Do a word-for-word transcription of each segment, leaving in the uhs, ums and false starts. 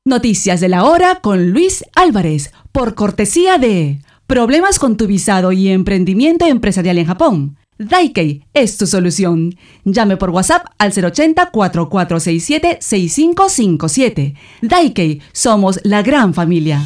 Noticias de la hora con Luis Álvarez, por cortesía de Problemas con tu visado y emprendimiento empresarial en Japón. Daikei es tu solución. Llame por WhatsApp al cero ochenta, cuatro cuatro seis siete, seis cinco cinco siete. Daikei, somos la gran familia.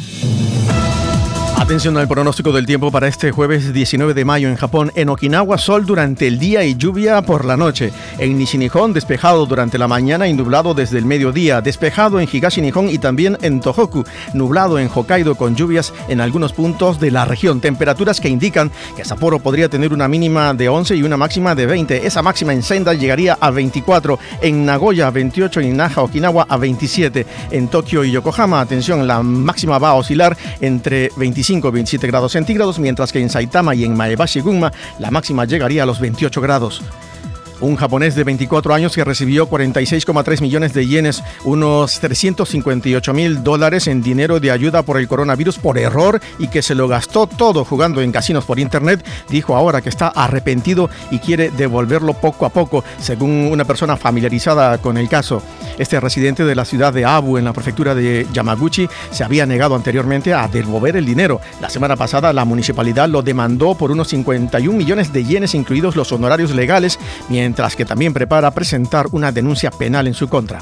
Atención al pronóstico del tiempo para este jueves diecinueve de mayo en Japón. En Okinawa, sol durante el día y lluvia por la noche. En Nishi-Nihon, despejado durante la mañana y nublado desde el mediodía. Despejado en Higashi-Nihon y también en Tohoku. Nublado en Hokkaido con lluvias en algunos puntos de la región. Temperaturas que indican que Sapporo podría tener una mínima de once y una máxima de veinte. Esa máxima en Sendai llegaría a veinticuatro. En Nagoya, veintiocho. En Naha, Okinawa, a veintisiete. En Tokio y Yokohama, atención, la máxima va a oscilar entre veinticinco y veintisiete grados centígrados, mientras que en Saitama y en Maebashi, Gunma, la máxima llegaría a los veintiocho grados. Un japonés de veinticuatro años que recibió cuarenta y seis coma tres millones de yenes, unos trescientos cincuenta y ocho mil dólares en dinero de ayuda por el coronavirus por error y que se lo gastó todo jugando en casinos por internet, dijo ahora que está arrepentido y quiere devolverlo poco a poco, según una persona familiarizada con el caso. Este residente de la ciudad de Abu, en la prefectura de Yamaguchi, se había negado anteriormente a devolver el dinero. La semana pasada la municipalidad lo demandó por unos cincuenta y un millones de yenes, incluidos los honorarios legales, mientras que también prepara presentar una denuncia penal en su contra.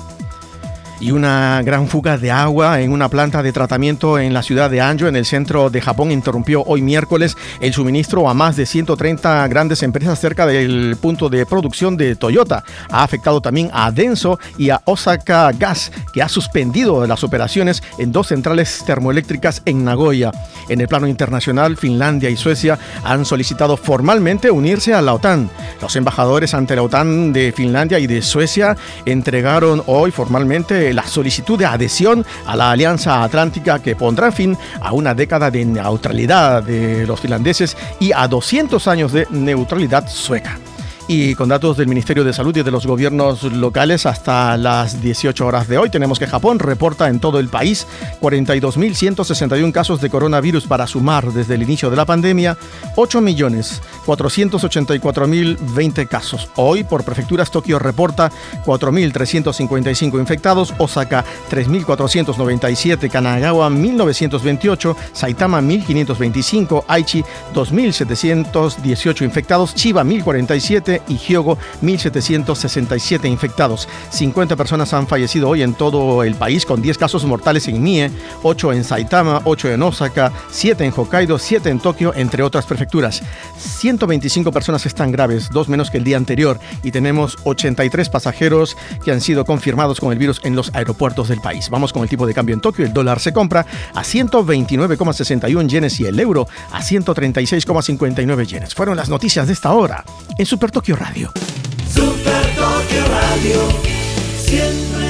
Y una gran fuga de agua en una planta de tratamiento en la ciudad de Anjo, en el centro de Japón, interrumpió hoy miércoles el suministro a más de ciento treinta grandes empresas cerca del punto de producción de Toyota. Ha afectado también a Denso y a Osaka Gas, que ha suspendido las operaciones en dos centrales termoeléctricas en Nagoya. En el plano internacional, Finlandia y Suecia han solicitado formalmente unirse a la OTAN. Los embajadores ante la OTAN de Finlandia y de Suecia entregaron hoy formalmente la solicitud de adhesión a la Alianza Atlántica, que pondrá fin a una década de neutralidad de los finlandeses y a doscientos años de neutralidad sueca. Y con datos del Ministerio de Salud y de los gobiernos locales hasta las dieciocho horas de hoy, tenemos que Japón reporta en todo el país cuarenta y dos mil ciento sesenta y uno casos de coronavirus para sumar desde el inicio de la pandemia ocho millones cuatrocientos ochenta y cuatro mil veinte casos. Hoy, por prefecturas, Tokio reporta cuatro mil trescientos cincuenta y cinco infectados, Osaka tres mil cuatrocientos noventa y siete, Kanagawa mil novecientos veintiocho, Saitama mil quinientos veinticinco, Aichi dos mil setecientos dieciocho infectados, Chiba mil cuarenta y siete y Hyogo mil setecientos sesenta y siete infectados. cincuenta personas han fallecido hoy en todo el país, con diez casos mortales en Mie, ocho en Saitama, ocho en Osaka, siete en Hokkaido, siete en Tokio, entre otras prefecturas. ciento veinticinco personas están graves, dos menos que el día anterior, y tenemos ochenta y tres pasajeros que han sido confirmados con el virus en los aeropuertos del país. Vamos con el tipo de cambio en Tokio. El dólar se compra a ciento veintinueve coma sesenta y uno yenes y el euro a ciento treinta y seis coma cincuenta y nueve yenes. Fueron las noticias de esta hora en Super Tokio Radio. Super Tokio Radio, siempre